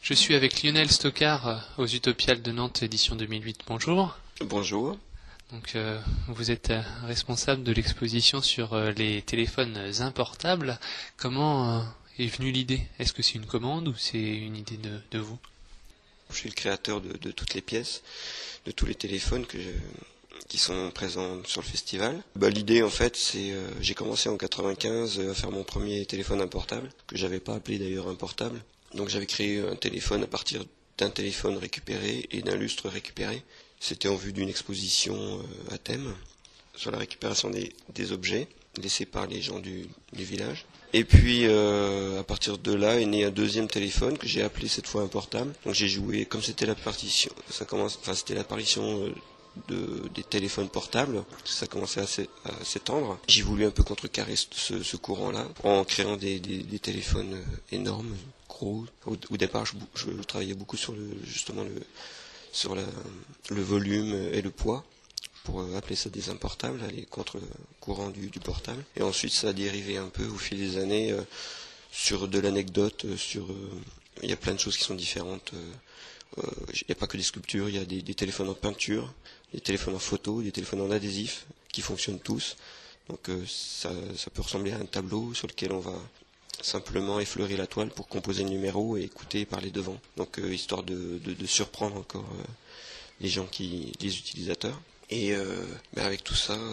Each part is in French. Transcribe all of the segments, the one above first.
Je suis avec Lionel Stoccard aux Utopiales de Nantes, édition 2008. Bonjour. Bonjour. Donc, vous êtes responsable de l'exposition sur les téléphones importables. Comment est venue l'idée? Est-ce que c'est une commande ou c'est une idée de vous? Je suis le créateur de toutes les pièces, de tous les téléphones qui sont présents sur le festival. L'idée en fait c'est j'ai commencé en 95 à faire mon premier téléphone importable, que j'avais pas appelé d'ailleurs importable. Donc j'avais créé un téléphone à partir d'un téléphone récupéré et d'un lustre récupéré. C'était en vue d'une exposition à thème sur la récupération des objets laissés par les gens du village. Et puis à partir de là est né un deuxième téléphone que j'ai appelé cette fois importable. Donc j'ai joué, comme c'était c'était l'apparition des téléphones portables, ça commençait à s'étendre. J'ai voulu un peu contrecarrer ce courant-là en créant des téléphones énormes, gros. Au départ, je travaillais beaucoup sur le volume et le poids, pour appeler ça des importables, aller contre le courant du portable. Et ensuite, ça a dérivé un peu au fil des années sur de l'anecdote, il y a plein de choses qui sont différentes. Il n'y a pas que des sculptures, il y a des téléphones en peinture, des téléphones en photo, des téléphones en adhésif, qui fonctionnent tous. Donc ça peut ressembler à un tableau sur lequel on va simplement effleurer la toile pour composer le numéro et écouter et parler devant. Donc histoire de surprendre encore les utilisateurs. Et avec tout ça,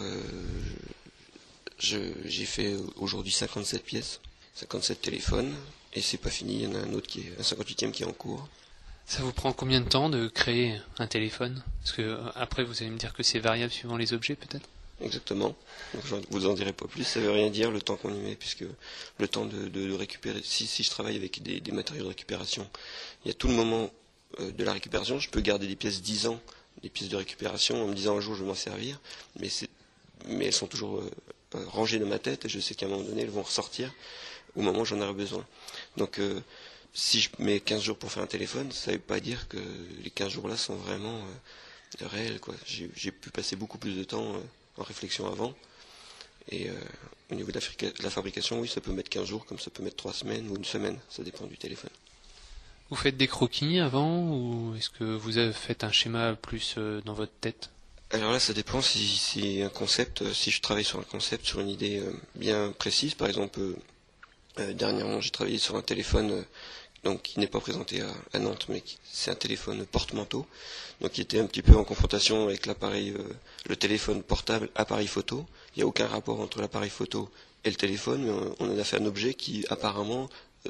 j'ai fait aujourd'hui 57 pièces, 57 téléphones, et c'est pas fini, il y en a un autre un 58e qui est en cours. Ça vous prend combien de temps de créer un téléphone? Parce que après vous allez me dire que c'est variable suivant les objets peut-être? Exactement. Donc, je vous en dirai pas plus. Ça veut rien dire le temps qu'on y met, puisque le temps de récupérer. Si je travaille avec des matériaux de récupération, il y a tout le moment de la récupération. Je peux garder des pièces 10 ans, des pièces de récupération, en me disant un jour je vais m'en servir, mais elles sont toujours rangées dans ma tête et je sais qu'à un moment donné elles vont ressortir au moment où j'en aurai besoin. Donc si je mets 15 jours pour faire un téléphone, ça ne veut pas dire que les 15 jours là sont vraiment réels, quoi. J'ai pu passer beaucoup plus de temps en réflexion avant. Et au niveau de la fabrication, oui, ça peut mettre 15 jours, comme ça peut mettre 3 semaines ou une semaine, ça dépend du téléphone. Vous faites des croquis avant ou est-ce que vous faites un schéma plus dans votre tête? Alors là, ça dépend si un concept, si je travaille sur un concept, sur une idée bien précise. Par exemple, dernièrement, j'ai travaillé sur un téléphone donc qui n'est pas présenté à Nantes, mais c'est un téléphone porte-manteau, donc qui était un petit peu en confrontation avec l'appareil, le téléphone portable appareil photo. Il n'y a aucun rapport entre l'appareil photo et le téléphone, mais on en a fait un objet qui apparemment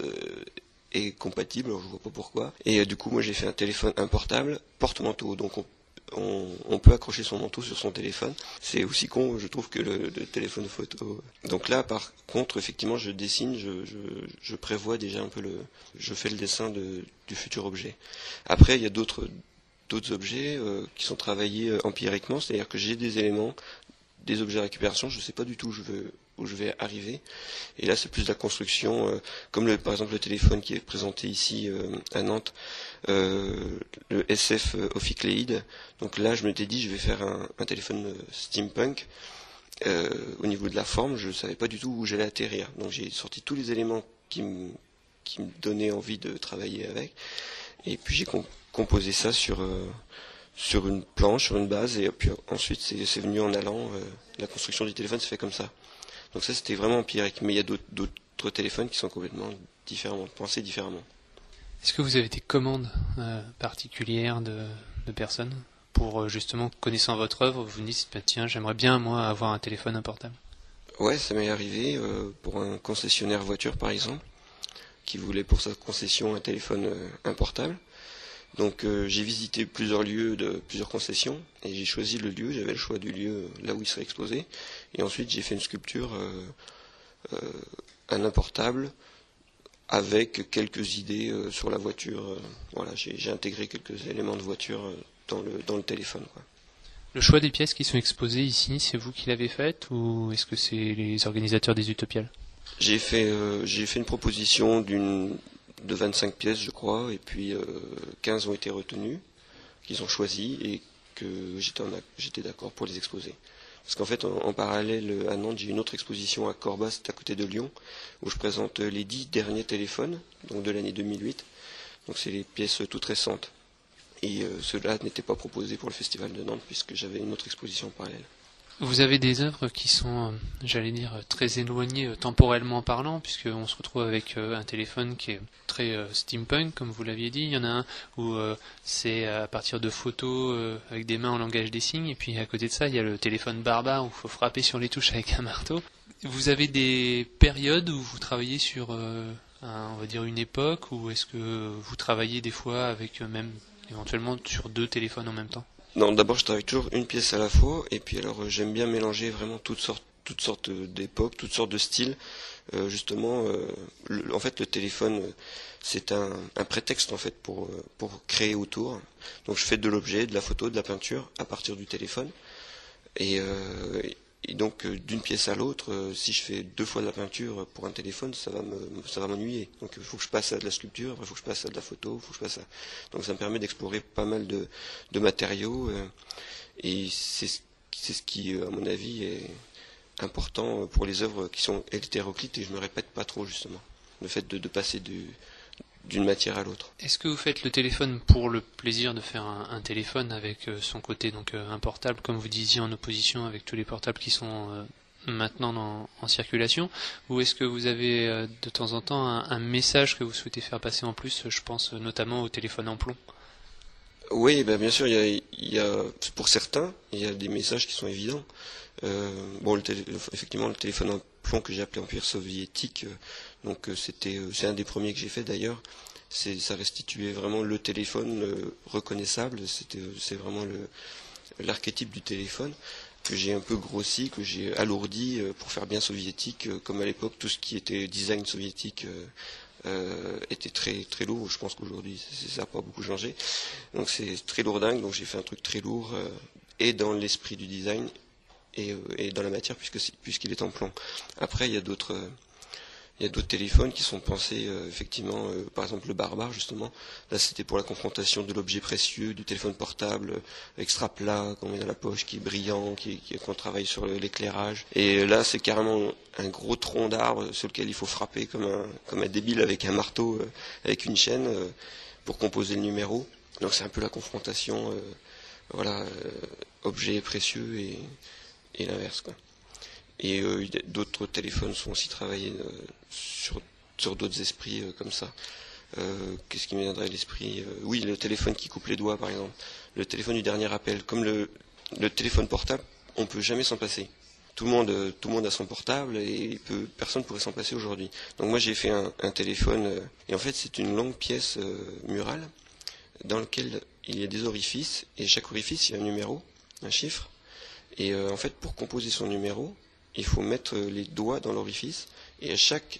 est compatible, alors je vois pas pourquoi. Et du coup, moi j'ai fait un téléphone portable porte-manteau, donc on peut accrocher son manteau sur son téléphone. C'est aussi con, je trouve, que le téléphone photo. Donc là, par contre, effectivement, je dessine, je prévois déjà un peu je fais le dessin du futur objet. Après, il y a d'autres objets qui sont travaillés empiriquement, c'est-à-dire que j'ai des éléments, des objets de récupération, je ne sais pas du tout où je vais arriver. Et là, c'est plus de la construction, comme par exemple le téléphone qui est présenté ici à Nantes, le SF Ophicléide. Donc là, je m'étais dit, je vais faire un téléphone steampunk. Au niveau de la forme, je ne savais pas du tout où j'allais atterrir. Donc j'ai sorti tous les éléments qui me donnaient envie de travailler avec. Et puis j'ai composé ça sur une planche, sur une base, et puis ensuite c'est venu en allant. La construction du téléphone s'est fait comme ça. Donc ça, c'était vraiment empirique. Mais il y a d'autres téléphones qui sont complètement différemment, pensés différemment. Est-ce que vous avez des commandes particulières de personnes pour justement, connaissant votre œuvre, vous vous dites tiens, j'aimerais bien moi avoir un téléphone portable? Ouais, ça m'est arrivé pour un concessionnaire voiture par exemple, qui voulait pour sa concession un téléphone portable. Donc j'ai visité plusieurs lieux plusieurs concessions et j'ai choisi le lieu, j'avais le choix du lieu là où il serait exposé. Et ensuite j'ai fait une sculpture, un portable, avec quelques idées sur la voiture. Voilà, j'ai intégré quelques éléments de voiture dans le téléphone, quoi. Le choix des pièces qui sont exposées ici, c'est vous qui l'avez fait ou est-ce que c'est les organisateurs des Utopiales? J'ai fait une proposition de 25 pièces, je crois, et puis 15 ont été retenues, qu'ils ont choisies et que j'étais d'accord pour les exposer. Parce qu'en fait, en parallèle à Nantes, j'ai une autre exposition à Corbas, à côté de Lyon, où je présente les 10 derniers téléphones, donc de l'année 2008. Donc c'est les pièces toutes récentes. Et cela n'était pas proposé pour le Festival de Nantes puisque j'avais une autre exposition en parallèle. Vous avez des œuvres qui sont, j'allais dire, très éloignées temporellement parlant, puisqu'on se retrouve avec un téléphone qui est très steampunk, comme vous l'aviez dit. Il y en a un où c'est à partir de photos avec des mains en langage des signes, et puis à côté de ça, il y a le téléphone barbare où il faut frapper sur les touches avec un marteau. Vous avez des périodes où vous travaillez sur, on va dire, une époque, ou est-ce que vous travaillez des fois avec même éventuellement sur 2 téléphones en même temps? Non, d'abord je travaille toujours une pièce à la fois, et puis alors j'aime bien mélanger vraiment toutes sortes d'époques, toutes sortes de styles. En fait le téléphone c'est un prétexte en fait pour créer autour. Donc je fais de l'objet, de la photo, de la peinture à partir du téléphone. Et donc d'une pièce à l'autre, si je fais 2 fois de la peinture pour un téléphone, ça va m'ennuyer. Donc il faut que je passe à de la sculpture, après il faut que je passe à de la photo, il faut que je passe à... Donc ça me permet d'explorer pas mal de matériaux, et c'est ce qui, à mon avis, est important pour les œuvres qui sont hétéroclites, et je me répète pas trop justement. Le fait de passer d'une matière à l'autre. Est-ce que vous faites le téléphone pour le plaisir de faire un téléphone avec son côté donc un portable, comme vous disiez, en opposition avec tous les portables qui sont maintenant en circulation, ou est-ce que vous avez de temps en temps un message que vous souhaitez faire passer en plus? Je pense notamment au téléphone en plomb. Oui, ben bien sûr, pour certains, il y a des messages qui sont évidents. Effectivement, le téléphone en plomb que j'ai appelé Empire soviétique, c'est un des premiers que j'ai fait d'ailleurs. Ça restituait vraiment le téléphone reconnaissable. C'est vraiment l'archétype du téléphone que j'ai un peu grossi, que j'ai alourdi pour faire bien soviétique, comme à l'époque tout ce qui était design soviétique était très très lourd. Je pense qu'aujourd'hui ça n'a pas beaucoup changé. Donc c'est très lourdingue. Donc j'ai fait un truc très lourd et dans l'esprit du design et dans la matière puisqu'il est en plomb. Après il y a d'autres téléphones qui sont pensés effectivement, par exemple le barbare justement. Là c'était pour la confrontation de l'objet précieux, du téléphone portable extra plat qu'on met dans la poche, qui est brillant, qu'on travaille sur l'éclairage. Et là c'est carrément un gros tronc d'arbre sur lequel il faut frapper comme un débile avec un marteau, avec une chaîne pour composer le numéro. Donc c'est un peu la confrontation, objet précieux et l'inverse quoi. Et d'autres téléphones sont aussi travaillés sur d'autres esprits comme ça. Qu'est-ce qui me viendrait à l'esprit? Oui, le téléphone qui coupe les doigts, par exemple. Le téléphone du dernier appel. Comme le téléphone portable, on ne peut jamais s'en passer. Tout le monde a son portable et personne ne pourrait s'en passer aujourd'hui. Donc moi, j'ai fait un téléphone, et en fait, c'est une longue pièce murale dans laquelle il y a des orifices, et chaque orifice, il y a un numéro, un chiffre. Et en fait, pour composer son numéro, il faut mettre les doigts dans l'orifice, et à chaque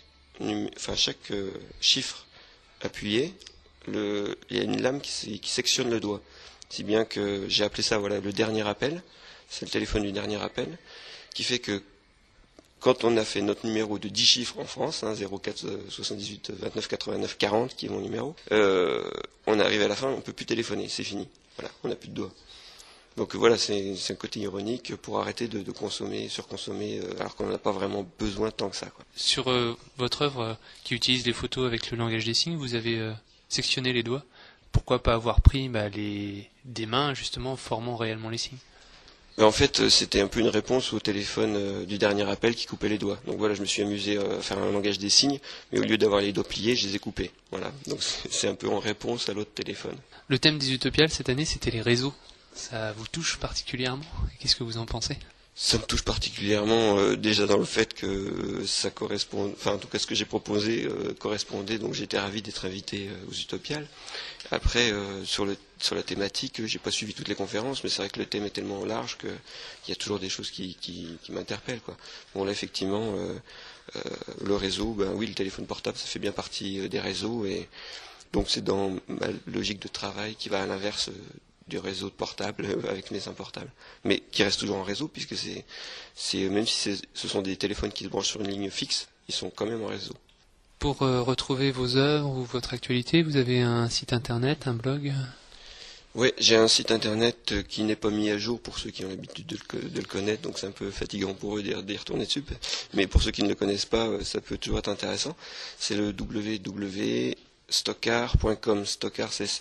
chiffre appuyé, il y a une lame qui sectionne le doigt. Si bien que j'ai appelé ça le dernier appel, c'est le téléphone du dernier appel, qui fait que quand on a fait notre numéro de 10 chiffres en France, 04 78 29 89 40, qui est mon numéro, on arrive à la fin, on ne peut plus téléphoner, c'est fini. Voilà, on n'a plus de doigts. Donc voilà, c'est un côté ironique pour arrêter de consommer, surconsommer, alors qu'on n'en a pas vraiment besoin tant que ça, quoi. Sur votre œuvre qui utilise les photos avec le langage des signes, vous avez sectionné les doigts. Pourquoi pas avoir pris des mains justement formant réellement les signes? En fait, c'était un peu une réponse au téléphone du dernier appel qui coupait les doigts. Donc voilà, je me suis amusé à faire un langage des signes, mais au lieu d'avoir les doigts pliés, je les ai coupés. Voilà, donc c'est un peu en réponse à l'autre téléphone. Le thème des Utopiales cette année, c'était les réseaux. Ça vous touche particulièrement? Qu'est-ce que vous en pensez? Ça me touche particulièrement déjà dans le fait que ça correspond, enfin en tout cas ce que j'ai proposé correspondait, donc j'étais ravi d'être invité aux Utopiales. Après sur la thématique, j'ai pas suivi toutes les conférences, mais c'est vrai que le thème est tellement large qu'il y a toujours des choses qui m'interpellent, quoi. Bon là effectivement le réseau, oui, le téléphone portable ça fait bien partie des réseaux, et donc c'est dans ma logique de travail qui va à l'inverse du réseau de portable avec mes portables, mais qui reste toujours en réseau, puisque même si ce sont des téléphones qui se branchent sur une ligne fixe, ils sont quand même en réseau. Pour retrouver vos œuvres ou votre actualité, vous avez un site internet, un blog? Oui, j'ai un site internet qui n'est pas mis à jour pour ceux qui ont l'habitude de le connaître, donc c'est un peu fatigant pour eux d'y retourner dessus, mais pour ceux qui ne le connaissent pas, ça peut toujours être intéressant. C'est le www stockard.com. Stockard, c'est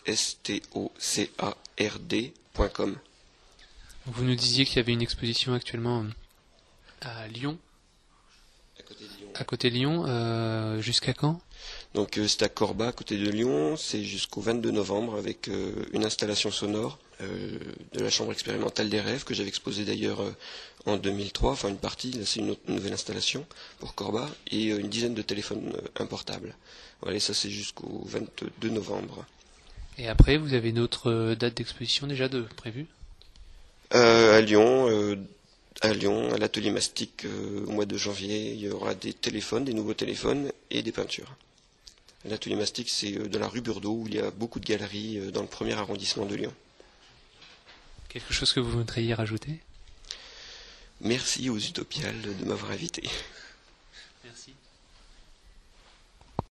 STOCARD.com. Vous nous disiez qu'il y avait une exposition actuellement à Lyon. À côté de Lyon, jusqu'à quand? Donc c'est à Corba, à côté de Lyon, c'est jusqu'au 22 novembre avec une installation sonore de la chambre expérimentale des rêves que j'avais exposée d'ailleurs en 2003, enfin une partie, là c'est une nouvelle installation pour Corba, et une dizaine de téléphones importables. Voilà, et ça c'est jusqu'au 22 novembre. Et après, vous avez une autre date d'exposition déjà prévue? À Lyon, à l'atelier Mastic, au mois de janvier, il y aura des téléphones, des nouveaux téléphones et des peintures. L'atelier Mastic, c'est dans la rue Burdeau, où il y a beaucoup de galeries dans le premier arrondissement de Lyon. Quelque chose que vous voudriez rajouter? Merci aux Utopiales de m'avoir invité.